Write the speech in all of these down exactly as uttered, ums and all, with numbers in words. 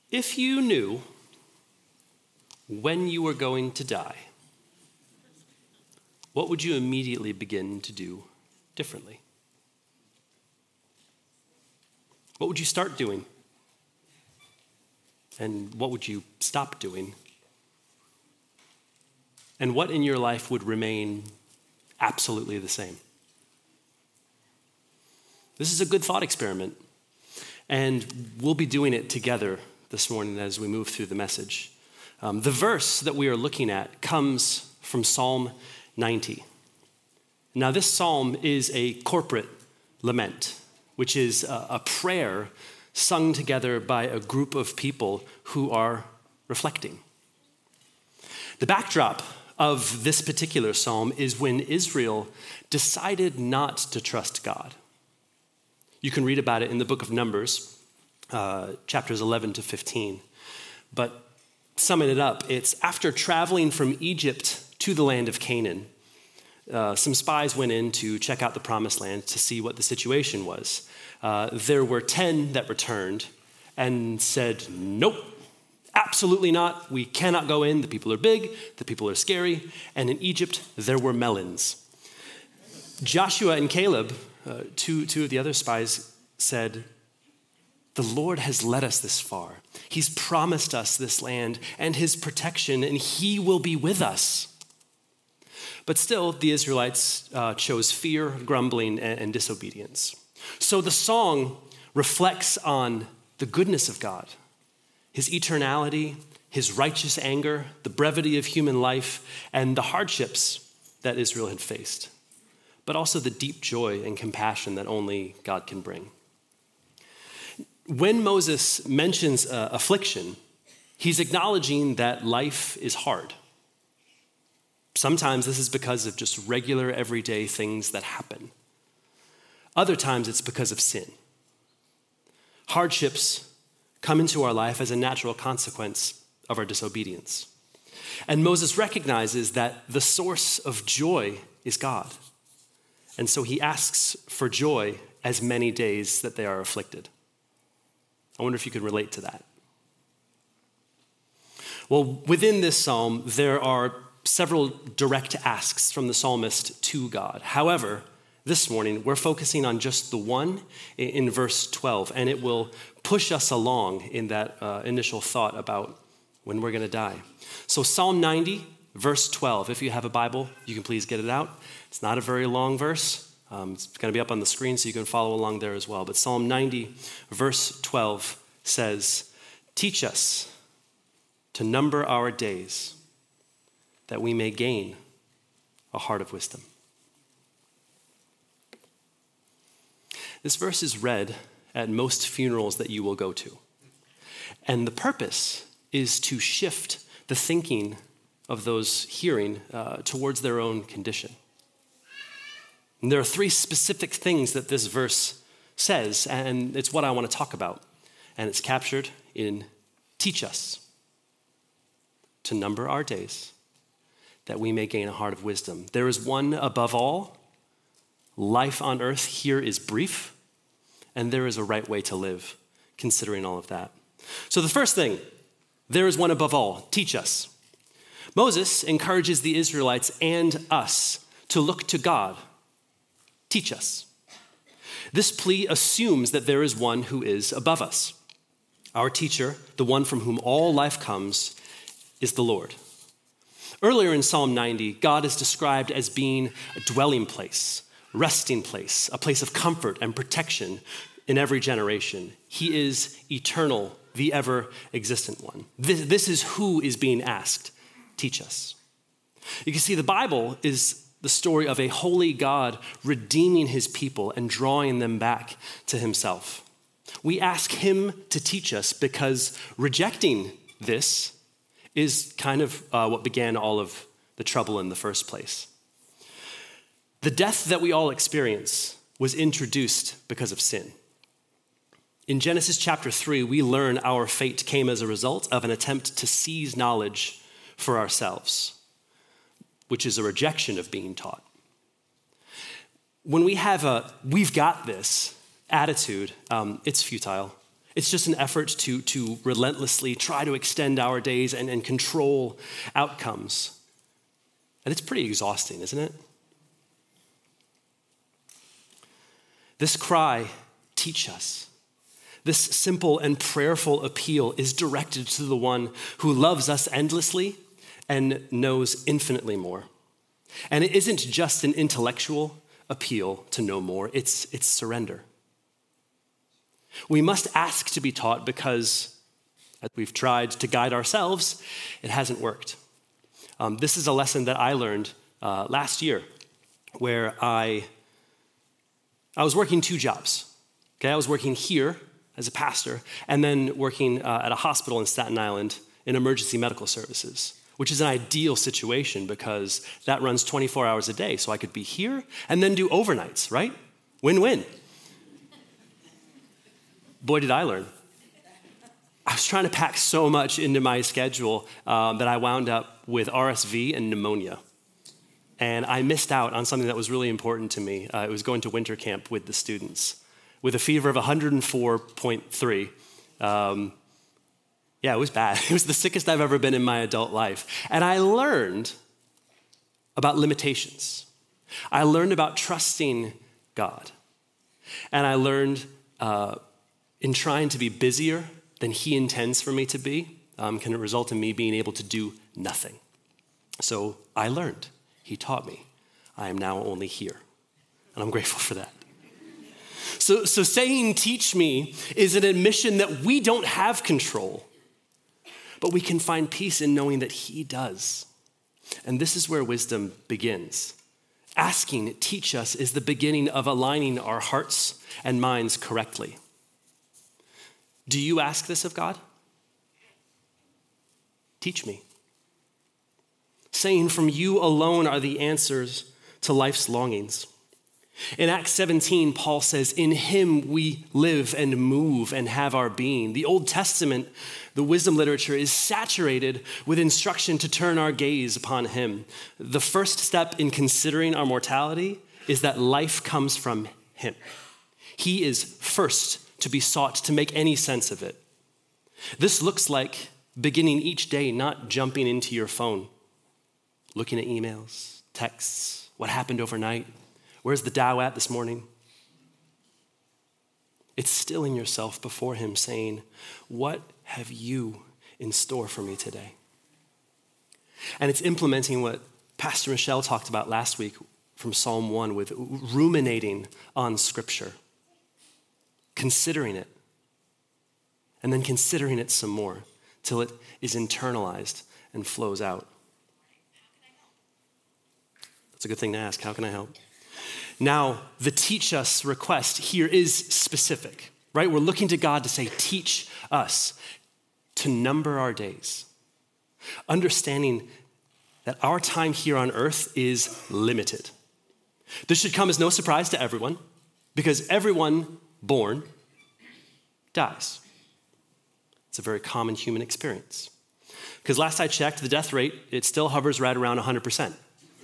If you knew when you were going to die, what would you immediately begin to do differently? What would you start doing? And what would you stop doing? And what in your life would remain absolutely the same? This is a good thought experiment, and we'll be doing it together this morning as we move through the message. Um, the verse that we are looking at comes from Psalm ninety. Now, this psalm is a corporate lament, which is a, a prayer sung together by a group of people who are reflecting. The backdrop of this particular psalm is when Israel decided not to trust God. You can read about it in the book of Numbers, uh, chapters eleven to fifteen. But summing it up, it's after traveling from Egypt to the land of Canaan, uh, some spies went in to check out the promised land to see what the situation was. Uh, there were ten that returned and said, nope, absolutely not. We cannot go in. The people are big. The people are scary. And in Egypt, there were melons. Joshua and Caleb, uh, two, two of the other spies, said, the Lord has led us this far. He's promised us this land and his protection, and he will be with us. But still, the Israelites uh, chose fear, grumbling, and, and disobedience. So the song reflects on the goodness of God, his eternality, his righteous anger, the brevity of human life, and the hardships that Israel had faced, but also the deep joy and compassion that only God can bring. When Moses mentions uh, affliction, he's acknowledging that life is hard. Sometimes this is because of just regular, everyday things that happen. Other times it's because of sin. Hardships come into our life as a natural consequence of our disobedience. And Moses recognizes that the source of joy is God. And so he asks for joy as many days that they are afflicted. I wonder if you could relate to that. Well, within this psalm, there are several direct asks from the psalmist to God. However, this morning, we're focusing on just the one in verse twelve, and it will push us along in that uh, initial thought about when we're going to die. So Psalm ninety, verse twelve, if you have a Bible, you can please get it out. It's not a very long verse. Um, it's going to be up on the screen so you can follow along there as well. But Psalm ninety, verse twelve says, teach us to number our days that we may gain a heart of wisdom. This verse is read at most funerals that you will go to. And the purpose is to shift the thinking of those hearing uh, towards their own condition. And there are three specific things that this verse says, and it's what I want to talk about. And it's captured in teach us to number our days that we may gain a heart of wisdom. There is one above all. Life on earth here is brief, and there is a right way to live, considering all of that. So the first thing, there is one above all. Teach us. Moses encourages the Israelites and us to look to God. Teach us. This plea assumes that there is one who is above us. Our teacher, the one from whom all life comes, is the Lord. Earlier in Psalm ninety, God is described as being a dwelling place, resting place, a place of comfort and protection in every generation. He is eternal, the ever-existent one. This, this is who is being asked, teach us. You can see the Bible is the story of a holy God redeeming his people and drawing them back to himself. We ask him to teach us because rejecting this is kind of uh, what began all of the trouble in the first place. The death that we all experience was introduced because of sin. In Genesis chapter three, we learn our fate came as a result of an attempt to seize knowledge for ourselves, which is a rejection of being taught. When we have a, we've got this attitude, um, it's futile. It's just an effort to, to relentlessly try to extend our days and, and control outcomes. And it's pretty exhausting, isn't it? This cry, teach us. This simple and prayerful appeal is directed to the one who loves us endlessly and knows infinitely more. And it isn't just an intellectual appeal to know more, it's, it's surrender. We must ask to be taught because, as we've tried to guide ourselves, it hasn't worked. Um, this is a lesson that I learned uh, last year, where I, I was working two jobs. Okay, I was working here as a pastor, and then working uh, at a hospital in Staten Island in emergency medical services, which is an ideal situation because that runs twenty-four hours a day, so I could be here and then do overnights, right? Win-win. Boy, did I learn. I was trying to pack so much into my schedule um, that I wound up with R S V and pneumonia. And I missed out on something that was really important to me. Uh, it was going to winter camp with the students with a fever of one hundred four point three. Um, yeah, it was bad. It was the sickest I've ever been in my adult life. And I learned about limitations. I learned about trusting God. And I learned uh, in trying to be busier than he intends for me to be, um, can result in me being able to do nothing. So I learned. He taught me. I am now only here. And I'm grateful for that. So, so saying teach me is an admission that we don't have control, but we can find peace in knowing that he does. And this is where wisdom begins. Asking, teach us, is the beginning of aligning our hearts and minds correctly. Do you ask this of God? Teach me. Saying from you alone are the answers to life's longings. In Acts seventeen, Paul says, in him we live and move and have our being. The Old Testament, the wisdom literature, is saturated with instruction to turn our gaze upon him. The first step in considering our mortality is that life comes from him. He is first to be sought to make any sense of it. This looks like beginning each day not jumping into your phone, looking at emails, texts, what happened overnight, where's the Dow at this morning? It's stilling yourself before him saying, what have you in store for me today? And it's implementing what Pastor Michelle talked about last week from Psalm one with ruminating on Scripture, considering it, and then considering it some more till it is internalized and flows out. That's a good thing to ask. How can I help? Now, the teach us request here is specific, right? We're looking to God to say, teach us to number our days, understanding that our time here on earth is limited. This should come as no surprise to everyone, because everyone born dies. It's a very common human experience. Because last I checked, the death rate, it still hovers right around one hundred percent.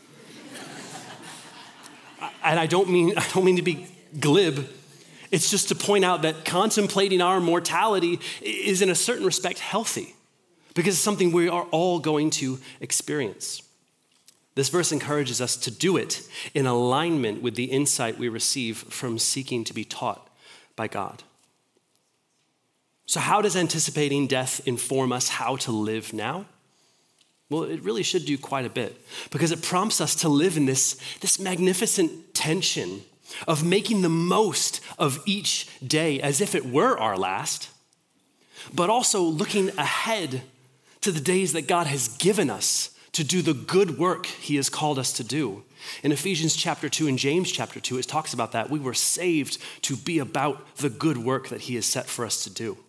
And I don't mean I don't mean to be glib. It's just to point out that contemplating our mortality is in a certain respect healthy, because it's something we are all going to experience. This verse encourages us to do it in alignment with the insight we receive from seeking to be taught by God. So how does anticipating death inform us how to live now? Well, it really should do quite a bit, because it prompts us to live in this, this magnificent tension of making the most of each day as if it were our last, but also looking ahead to the days that God has given us to do the good work he has called us to do. In Ephesians chapter two and James chapter two, it talks about that. We were saved to be about the good work that he has set for us to do.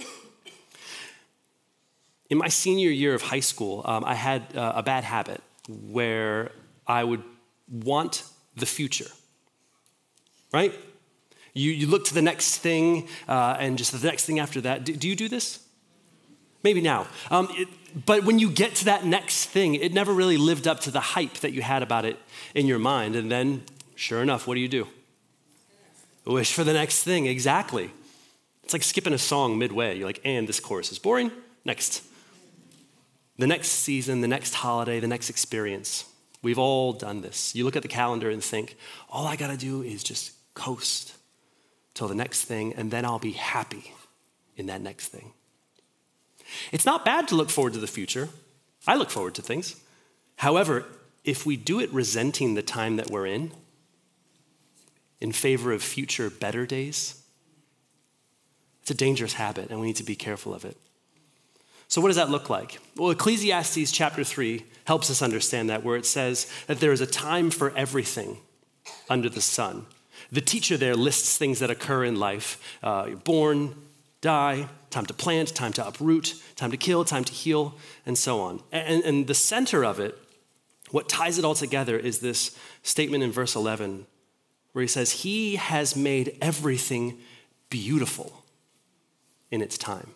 In my senior year of high school, um, I had uh, a bad habit where I would want the future, right? You, you look to the next thing uh, and just the next thing after that. Do, do you do this? Maybe now. Um, it, but when you get to that next thing, it never really lived up to the hype that you had about it in your mind. And then, sure enough, what do you do? Wish for the next thing, exactly. It's like skipping a song midway. You're like, and this chorus is boring. Next. The next season, the next holiday, the next experience. We've all done this. You look at the calendar and think, all I got to do is just coast till the next thing, and then I'll be happy in that next thing. It's not bad to look forward to the future. I look forward to things. However, if we do it resenting the time that we're in, in favor of future better days, it's a dangerous habit, and we need to be careful of it. So what does that look like? Well, Ecclesiastes chapter three helps us understand that, where it says that there is a time for everything under the sun. The teacher there lists things that occur in life. Uh, you're born, die, time to plant, time to uproot, time to kill, time to heal, and so on. And, and the center of it, what ties it all together, is this statement in verse eleven, where he says, he has made everything beautiful in its time.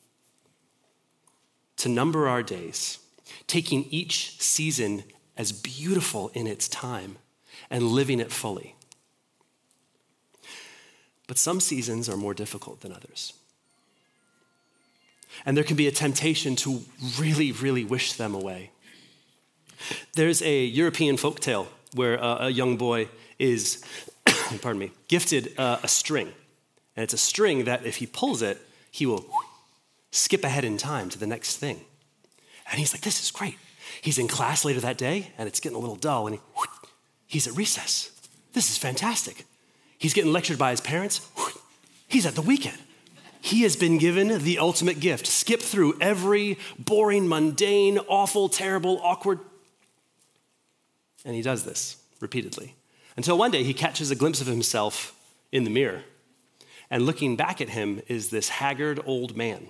To number our days, taking each season as beautiful in its time and living it fully. But some seasons are more difficult than others. And there can be a temptation to really, really wish them away. There's a European folktale where a, a young boy is, pardon me, gifted uh, a string. And it's a string that if he pulls it, he will skip ahead in time to the next thing. And he's like, this is great. He's in class later that day, and it's getting a little dull, and he, he's at recess. This is fantastic. He's getting lectured by his parents. He's at the weekend. He has been given the ultimate gift. Skip through every boring, mundane, awful, terrible, awkward. And he does this repeatedly. Until one day he catches a glimpse of himself in the mirror. And looking back at him is this haggard old man.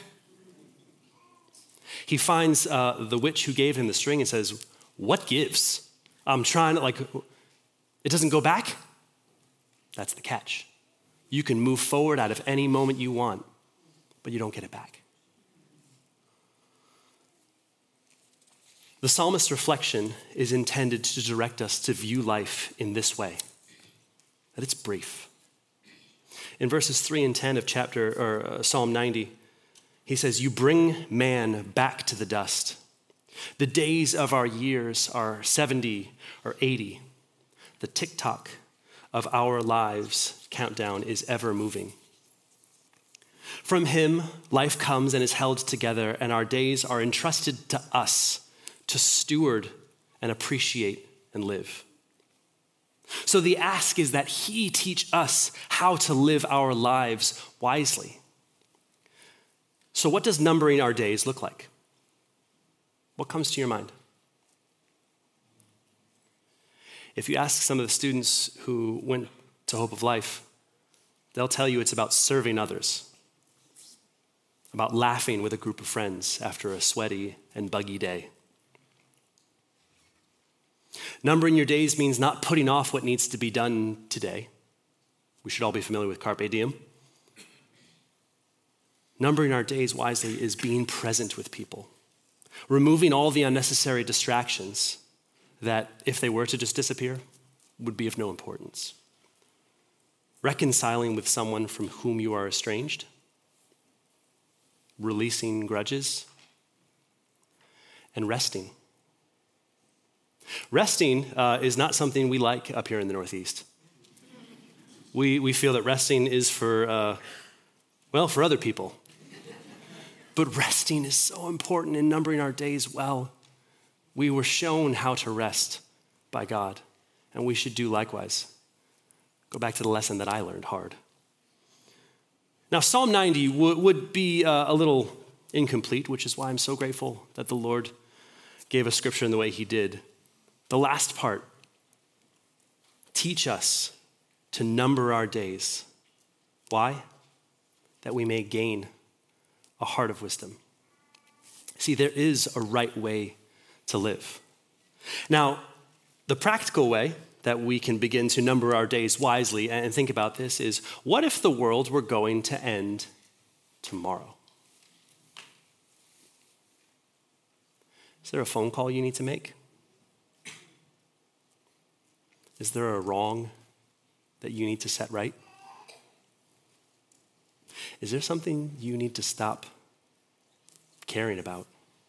He finds uh, the witch who gave him the string and says, what gives? I'm trying to, like, it doesn't go back? That's the catch. You can move forward out of any moment you want, but you don't get it back. The psalmist's reflection is intended to direct us to view life in this way, that it's brief. In verses three and ten of chapter or uh, Psalm ninety, he says, you bring man back to the dust. The days of our years are seventy or eighty. The tick-tock of our lives countdown is ever moving. From him, life comes and is held together, and our days are entrusted to us to steward and appreciate and live. So the ask is that he teach us how to live our lives wisely. So what does numbering our days look like? What comes to your mind? If you ask some of the students who went to Hope of Life, they'll tell you it's about serving others, about laughing with a group of friends after a sweaty and buggy day. Numbering your days means not putting off what needs to be done today. We should all be familiar with Carpe Diem. Numbering our days wisely is being present with people, removing all the unnecessary distractions that, if they were to just disappear, would be of no importance. Reconciling with someone from whom you are estranged, releasing grudges, and resting. Resting uh, is not something we like up here in the Northeast. We, we feel that resting is for, uh, well, for other people. But resting is so important in numbering our days well. We were shown how to rest by God, and we should do likewise. Go back to the lesson that I learned hard. Now, Psalm ninety w- would be uh, a little incomplete, which is why I'm so grateful that the Lord gave us scripture in the way he did. The last part, teach us to number our days. Why? That we may gain a heart of wisdom. See, there is a right way to live. Now, the practical way that we can begin to number our days wisely and think about this is, what if the world were going to end tomorrow? Is there a phone call you need to make? Is there a wrong that you need to set right? is there something you need to stop caring about?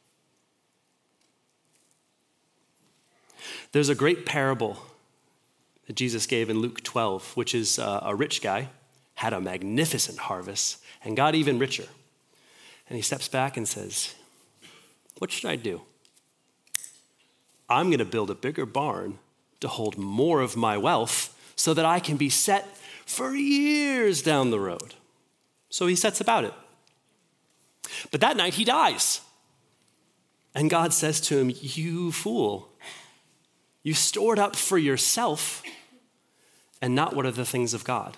There's a great parable that Jesus gave in Luke twelve, which is uh, a rich guy had a magnificent harvest and got even richer. And he steps back and says, what should I do? I'm going to build a bigger barn to hold more of my wealth so that I can be set for years down the road. So he sets about it. But that night he dies. And God says to him, you fool, you stored up for yourself and not what are the things of God.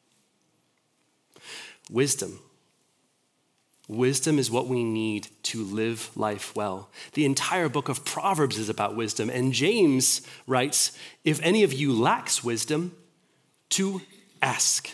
Wisdom. Wisdom is what we need to live life well. The entire book of Proverbs is about wisdom. And James writes, if any of you lacks wisdom, to ask.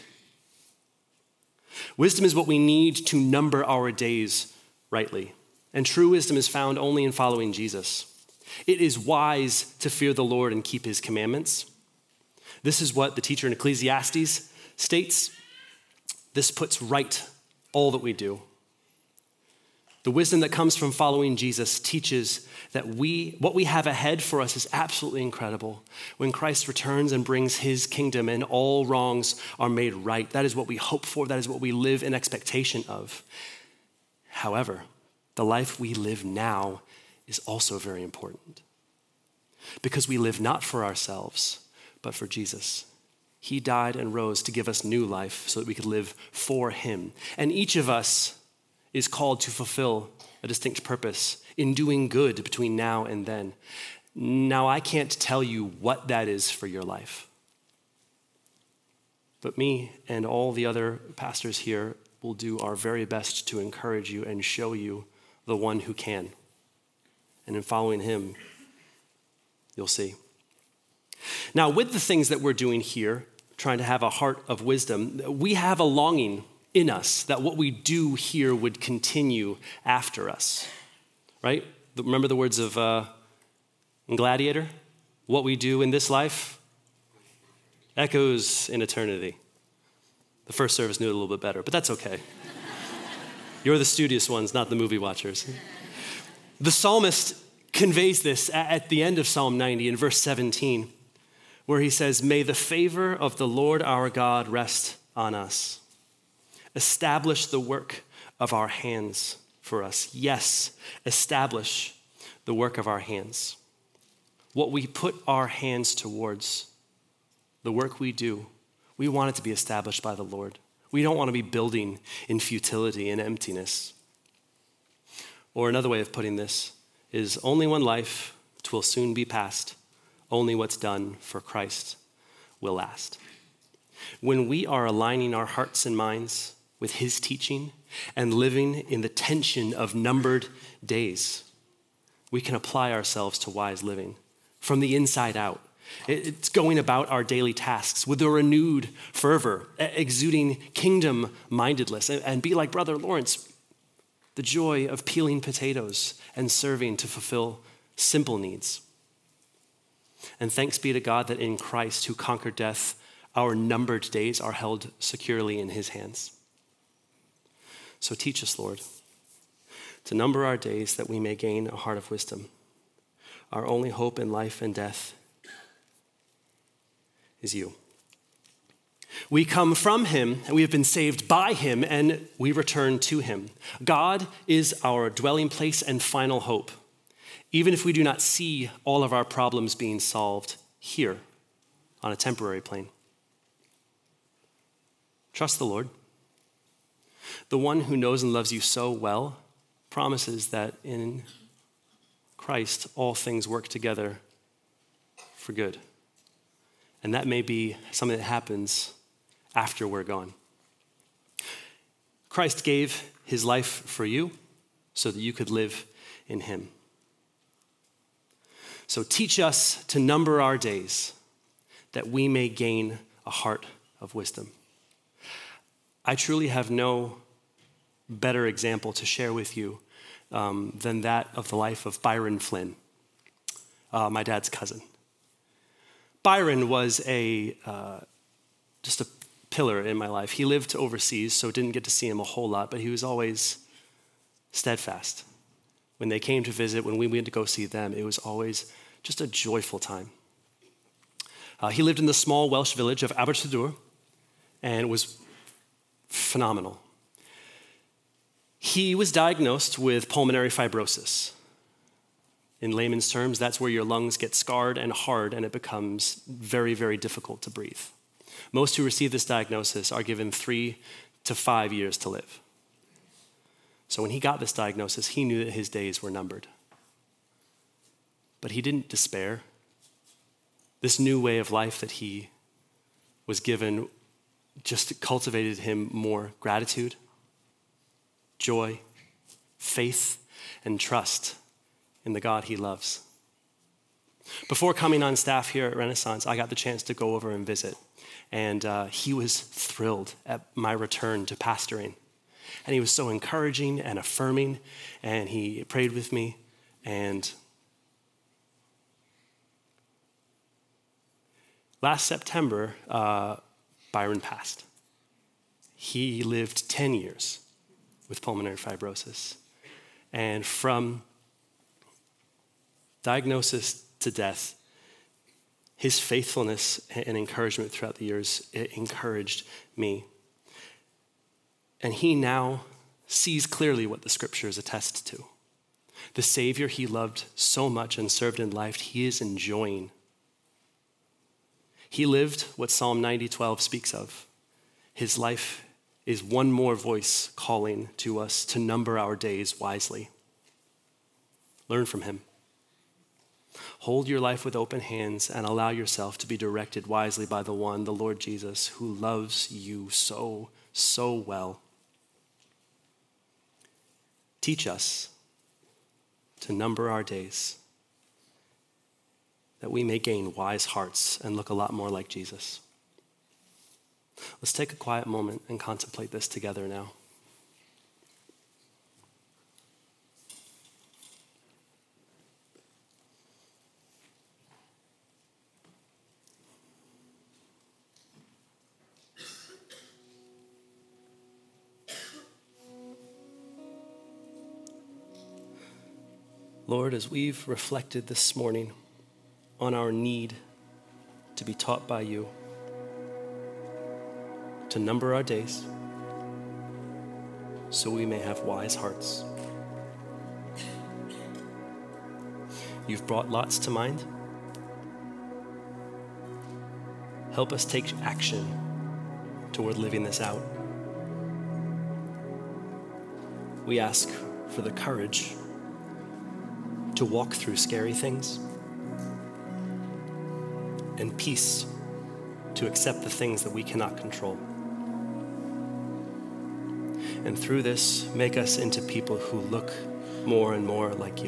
Wisdom is what we need to number our days rightly. And true wisdom is found only in following Jesus. It is wise to fear the Lord and keep his commandments. This is what the teacher in Ecclesiastes states. This puts right all that we do. The wisdom that comes from following Jesus teaches that we, what we have ahead for us is absolutely incredible. When Christ returns and brings his kingdom and all wrongs are made right, that is what we hope for. That is what we live in expectation of. However, the life we live now is also very important because we live not for ourselves, but for Jesus. He died and rose to give us new life so that we could live for him. And each of us is called to fulfill a distinct purpose in doing good between now and then. Now, I can't tell you what that is for your life. But me and all the other pastors here will do our very best to encourage you and show you the one who can. And in following him, you'll see. Now, with the things that we're doing here, trying to have a heart of wisdom, we have a longing in us that what we do here would continue after us, right? Remember the words of uh, Gladiator? What we do in this life echoes in eternity. The first service knew it a little bit better, but that's okay. You're the studious ones, not the movie watchers. The psalmist conveys this at the end of Psalm ninety in verse seventeen, where he says, may the favor of the Lord our God rest on us. Establish the work of our hands for us. Yes, establish the work of our hands. What we put our hands towards, the work we do, we want it to be established by the Lord. We don't want to be building in futility and emptiness. Or another way of putting this is only one life, 'twill soon be past. Only what's done for Christ will last. When we are aligning our hearts and minds with his teaching and living in the tension of numbered days, we can apply ourselves to wise living from the inside out. It's going about our daily tasks with a renewed fervor, exuding kingdom-mindedness, and be like Brother Lawrence, the joy of peeling potatoes and serving to fulfill simple needs. And thanks be to God that in Christ, who conquered death, our numbered days are held securely in his hands. So teach us, Lord, to number our days that we may gain a heart of wisdom. Our only hope in life and death is you. We come from him, and we have been saved by him, and we return to him. God is our dwelling place and final hope, even if we do not see all of our problems being solved here on a temporary plane. Trust the Lord. The one who knows and loves you so well promises that in Christ all things work together for good. And that may be something that happens after we're gone. Christ gave his life for you so that you could live in him. So teach us to number our days that we may gain a heart of wisdom. I truly have no better example to share with you um, than that of the life of Byron Flynn, uh, my dad's cousin. Byron was a uh, just a pillar in my life. He lived overseas, so didn't get to see him a whole lot, but he was always steadfast. When they came to visit, when we went to go see them, it was always just a joyful time. Uh, he lived in the small Welsh village of Abertadur, and was phenomenal. He was diagnosed with pulmonary fibrosis. In layman's terms, that's where your lungs get scarred and hard, and it becomes very, very difficult to breathe. Most who receive this diagnosis are given three to five years to live. So when he got this diagnosis, he knew that his days were numbered. But he didn't despair. This new way of life that he was given just cultivated him more gratitude, joy, faith, and trust in the God he loves. Before coming on staff here at Renaissance, I got the chance to go over and visit. And uh, he was thrilled at my return to pastoring. And he was so encouraging and affirming, and he prayed with me. And last September, uh, Byron passed. He lived ten years with pulmonary fibrosis. And from diagnosis to death, his faithfulness and encouragement throughout the years, it encouraged me. And he now sees clearly what the scriptures attest to. The Savior he loved so much and served in life, he is enjoying. He lived what Psalm ninety twelve speaks of. His life is one more voice calling to us to number our days wisely. Learn from him. Hold your life with open hands and allow yourself to be directed wisely by the one, the Lord Jesus, who loves you so, so well. Teach us to number our days, that we may gain wise hearts and look a lot more like Jesus. Let's take a quiet moment and contemplate this together now. Lord, as we've reflected this morning on our need to be taught by you, to number our days so we may have wise hearts. You've brought lots to mind. Help us take action toward living this out. We ask for the courage to walk through scary things, and peace to accept the things that we cannot control. And through this, make us into people who look more and more like you.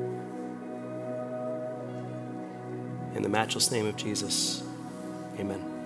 In the matchless name of Jesus, amen.